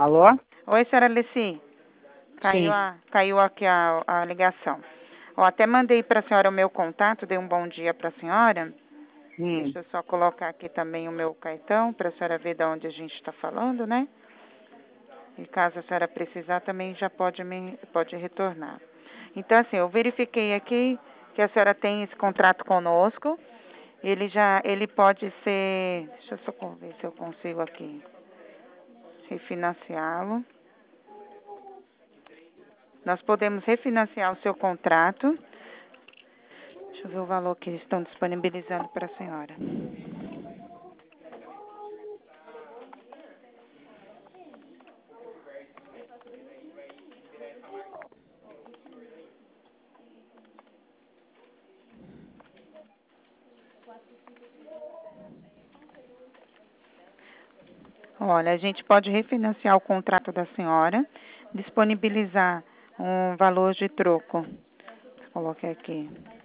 Alô? Oi, senhora Alessi. Sim. Caiu aqui a ligação. Ó, até mandei para a senhora o meu contato, dei um bom dia para a senhora. Deixa eu só colocar aqui também o meu cartão para a senhora ver de onde a gente está falando, né? E caso a senhora precisar, também já pode retornar. Então, assim, eu verifiquei aqui que a senhora tem esse contrato conosco. Ele pode ser, deixa eu só ver se eu consigo aqui refinanciá-lo. Nós podemos refinanciar o seu contrato. Deixa eu ver o valor que eles estão disponibilizando para a senhora. Olha, a gente pode refinanciar o contrato da senhora, disponibilizar um valor de troco. Coloquei aqui.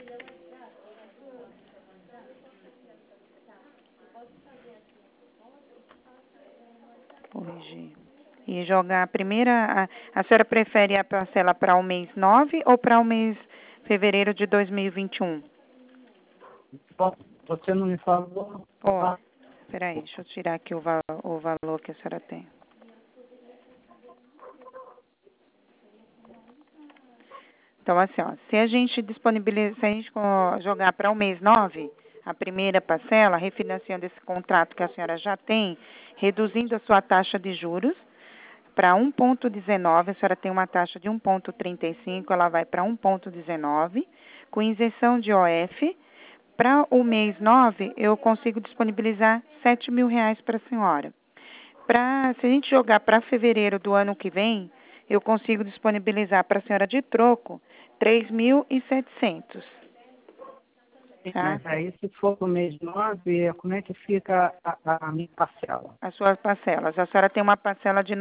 Corrigir. E jogar a primeira. A senhora prefere a parcela para o mês 9 ou para o mês fevereiro de 2021? Você não me falou? Ó, peraí, deixa eu tirar aqui o valor que a senhora tem. Então, assim, ó, se a gente jogar para o mês 9, a primeira parcela, refinanciando esse contrato que a senhora já tem, reduzindo a sua taxa de juros para 1,19, a senhora tem uma taxa de 1,35, ela vai para 1,19, com isenção de OF. Para o mês 9, eu consigo disponibilizar R$ 7.000 para a senhora. Se a gente jogar para fevereiro do ano que vem, eu consigo disponibilizar para a senhora de troco 3.700. Tá? Mas aí, se for para o mês 9, como é que fica a minha parcela? As suas parcelas. A senhora tem uma parcela de R$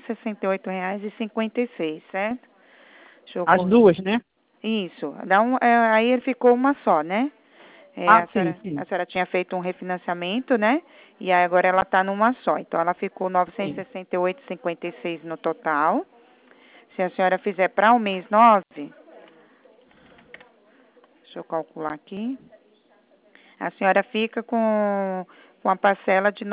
968,56, certo? As duas, né? Isso. Aí ele ficou uma só, né? Sim, sim. A senhora tinha feito um refinanciamento, né? E aí agora ela está numa só. Então ela ficou 968,56 no total. Se a senhora fizer para o mês 9, deixa eu calcular aqui. A senhora fica com a parcela de R$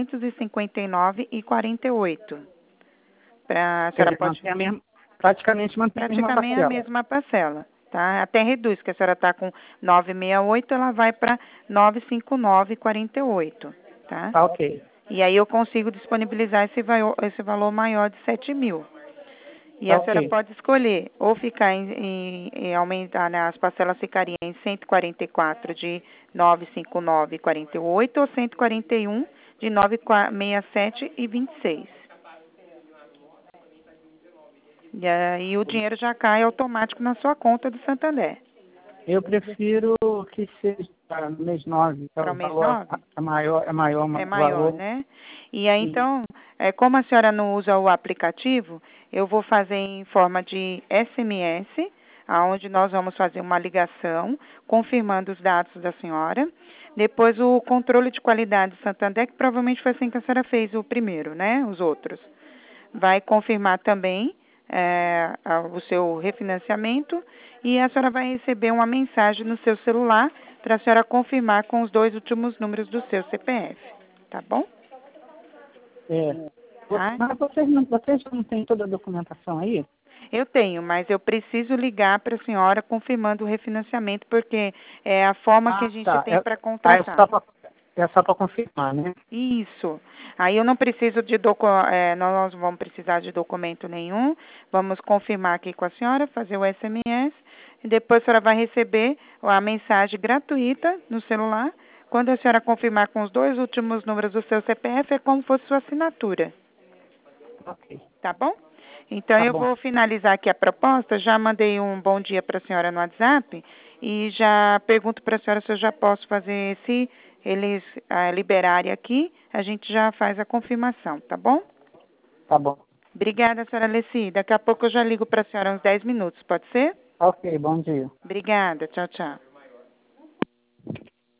959,48. A senhora pode Praticamente mantém a mesma praticamente a parcela. mesma parcela, tá? Até reduz, que a senhora está com 968, ela vai para 959,48, tá? Tá ok. E aí eu consigo disponibilizar esse valor maior de 7.000. E Tá a senhora ok. pode escolher ou ficar aumentar, né, as parcelas ficariam em 144 de 959,48 ou 141 de 967,26. E aí o dinheiro já cai automático na sua conta do Santander. Eu prefiro que seja no mês 9, Para o o mês valor 9? é maior É o maior, valor. né? E aí, Sim. então, como a senhora não usa o aplicativo, eu vou fazer em forma de SMS, aonde nós vamos fazer uma ligação, confirmando os dados da senhora. Depois, o controle de qualidade do Santander, que provavelmente foi assim que a senhora fez o primeiro, né? Os outros. Vai confirmar também o seu refinanciamento e a senhora vai receber uma mensagem no seu celular para a senhora confirmar com os 2 últimos números do seu CPF, tá bom? Tá? Mas vocês não têm toda a documentação aí? Eu tenho, mas eu preciso ligar para a senhora confirmando o refinanciamento, porque é a forma que a gente tem para contratar. É só para confirmar, né? Isso. Aí eu não preciso nós não vamos precisar de documento nenhum. Vamos confirmar aqui com a senhora, fazer o SMS, e depois a senhora vai receber a mensagem gratuita no celular. Quando a senhora confirmar com os 2 últimos números do seu CPF, é como se fosse sua assinatura. Ok. Tá bom? Então Tá eu bom. vou finalizar aqui a proposta. Já mandei um bom dia para a senhora no WhatsApp e já pergunto para a senhora se eu já posso fazer, se eles liberarem aqui, a gente já faz a confirmação, tá bom? Tá bom. Obrigada, senhora Alessi. Daqui a pouco eu já ligo para a senhora uns 10 minutos, pode ser? Ok, bom dia. Obrigada. Tchau, tchau.